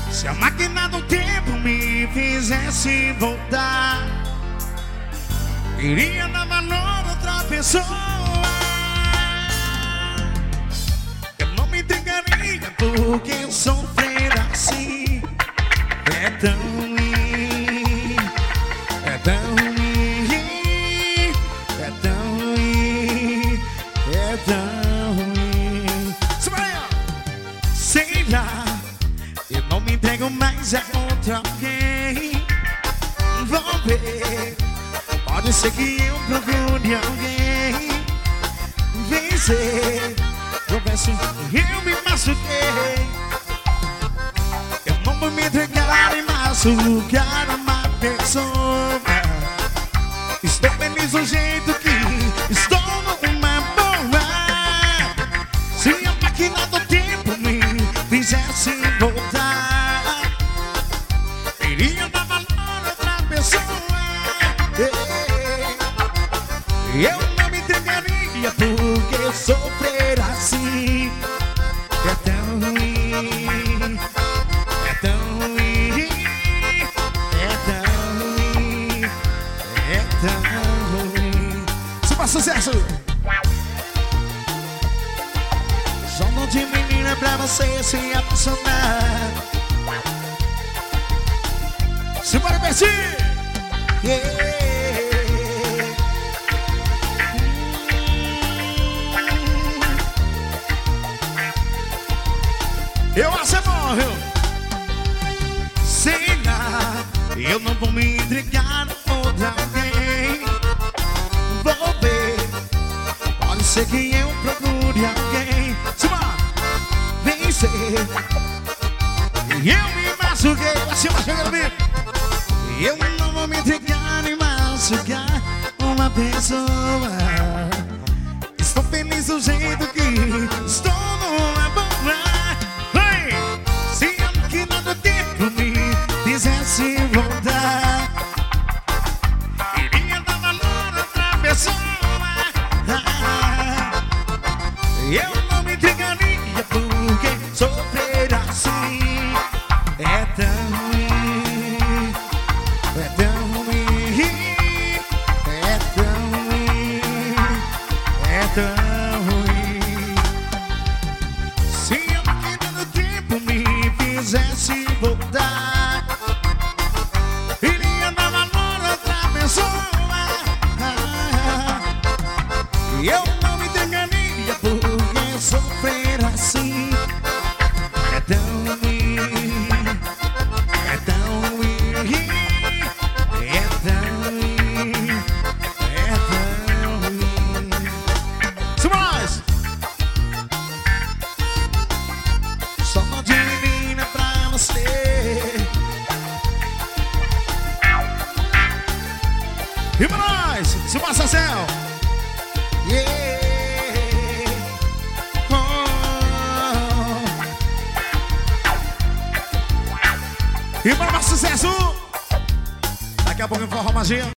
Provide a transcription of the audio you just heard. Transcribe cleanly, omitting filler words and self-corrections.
Se a máquina do tempo me fizesse voltar, iria dar valor a outra pessoa. Eu não me entregaria porque sofrer assim é tão ruim, é tão ruim, é tão ruim, é tão ruim. Sei lá, eu não me entrego mais a outra alguém. Vou ver, pode ser que eu procure alguém. Vencer, confesso, eu me machuquei. Eu não vou me entregar e machucar uma pessoa. Estou feliz do jeito que estou numa boa. Se a máquina do tempo me fizesse voltar, iria dar valor a outra pessoa. Eu não me entregaria porque sofrer assim é tão ruim, é tão ruim, é tão ruim, é tão ruim. Super sucesso! Só não de menina pra você se apaixonar. Simbora, Bertinho! Yeah. Eu acho é bom, viu? Sei lá, eu não vou me entregar a outra alguém. Vou ver, pode ser que eu procure alguém. Cima, vencer. E eu me machuquei, acima, chega no meio. Eu não vou me entregar e machucar uma pessoa. Estou feliz do jeito que estou numa boa. Se a máquina do tempo me fizesse voltar, iria dar valor a outra pessoa. Eu não me entregaria porque sofrer assim é tão ruim, é tão ruim, é tão ruim, é tão ruim. Se a máquina do tempo me fizesse voltar, iria dar valor a outra pessoa. Eu não me entregaria porque sofrer assim é tão ruim, é tão ruim, é tão ruim, é tão ruim. Simões! Só não de menina pra você. E pra nós, Simões Sacel! Yeah! Oh. E para mais sucesso! Daqui a pouco eu vou arrumar magia.